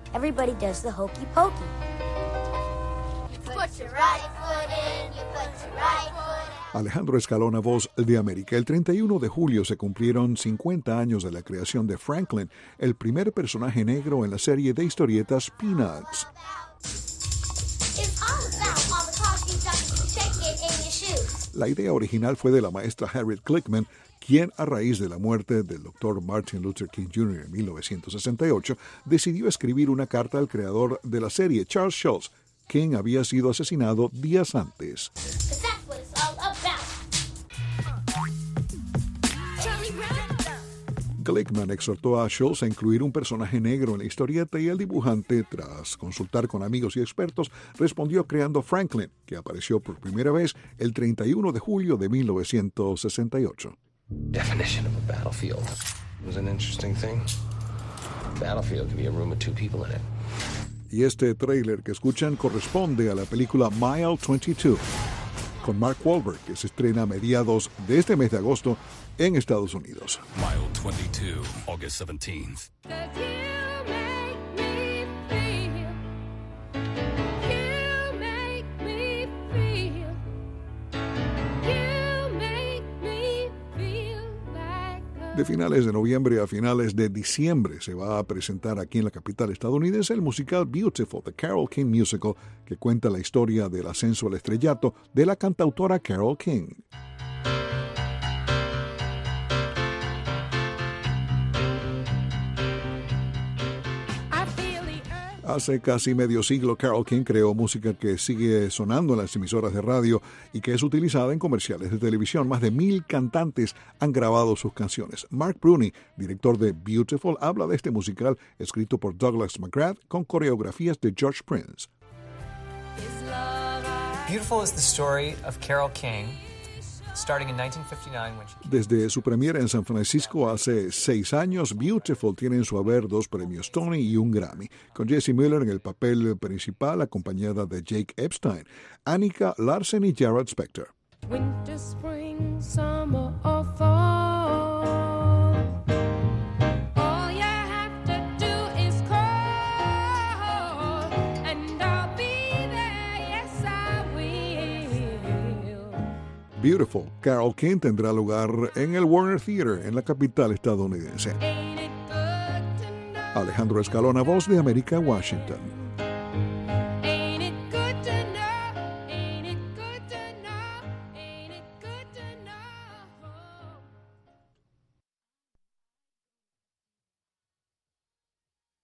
everybody does the hokey pokey. Put your right foot in, you put your right foot out. Alejandro Escalona, Voz de América. El 31 de julio se cumplieron 50 años de la creación de Franklin, el primer personaje negro en la serie de historietas Peanuts. It's all about all the cars you got to shake it in your shoes. La idea original fue de la maestra Harriet Glickman, quien, a raíz de la muerte del Dr. Martin Luther King Jr. en 1968, decidió escribir una carta al creador de la serie, Charles Schulz, quien había sido asesinado días antes. 'Cause that's what it's all about. Charlie Brown. Glickman exhortó a Schulz a incluir un personaje negro en la historieta y el dibujante, tras consultar con amigos y expertos, respondió creando Franklin, que apareció por primera vez el 31 de julio de 1968. Definition of a battlefield was an interesting thing. A battlefield could be a room with two people in it. Y este tráiler que escuchan corresponde a la película Mile 22, con Mark Wahlberg, que se estrena a mediados de este mes de agosto en Estados Unidos. Mile 22, August 17th. De finales de noviembre a finales de diciembre se va a presentar aquí en la capital estadounidense el musical Beautiful, The Carole King Musical, que cuenta la historia del ascenso al estrellato de la cantautora Carole King. Hace casi medio siglo, Carole King creó música que sigue sonando en las emisoras de radio y que es utilizada en comerciales de televisión. Más de 1,000 cantantes han grabado sus canciones. Mark Bruni, director de Beautiful, habla de este musical escrito por Douglas McGrath con coreografías de George Prince. Beautiful is the story of Carole King, starting in 1959 when she... Desde su premiera en San Francisco hace 6 años, Beautiful tiene en su haber 2 premios Tony y un Grammy, con Jessie Miller en el papel principal, acompañada de Jake Epstein, Annika Larsen y Jared Spector. Winter, spring, summer or fall. All you have to do is call, and I'll be there, yes I will. Beautiful, Carole King tendrá lugar en el Warner Theater en la capital estadounidense. Ain't it good to know? Alejandro Escalona, Voz de América, Washington.